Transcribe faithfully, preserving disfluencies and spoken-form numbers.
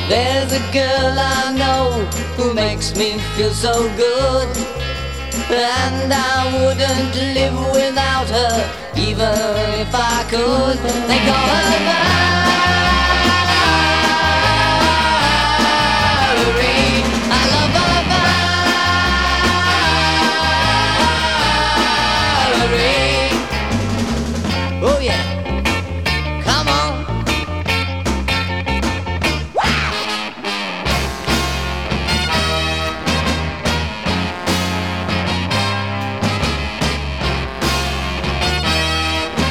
There's a girl I know who makes me feel so good, and I wouldn't live without her, even if I could. They call her